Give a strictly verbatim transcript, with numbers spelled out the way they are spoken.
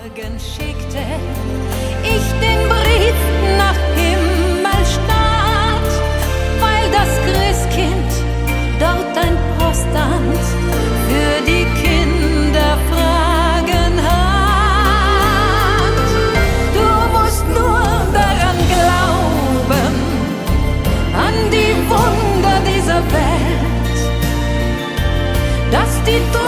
Morgen schickte ich den Brief nach Himmelstadt, weil das Christkind dort ein Postamt für die Kinderfragen hat. Du musst nur daran glauben, an die Wunder dieser Welt, dass die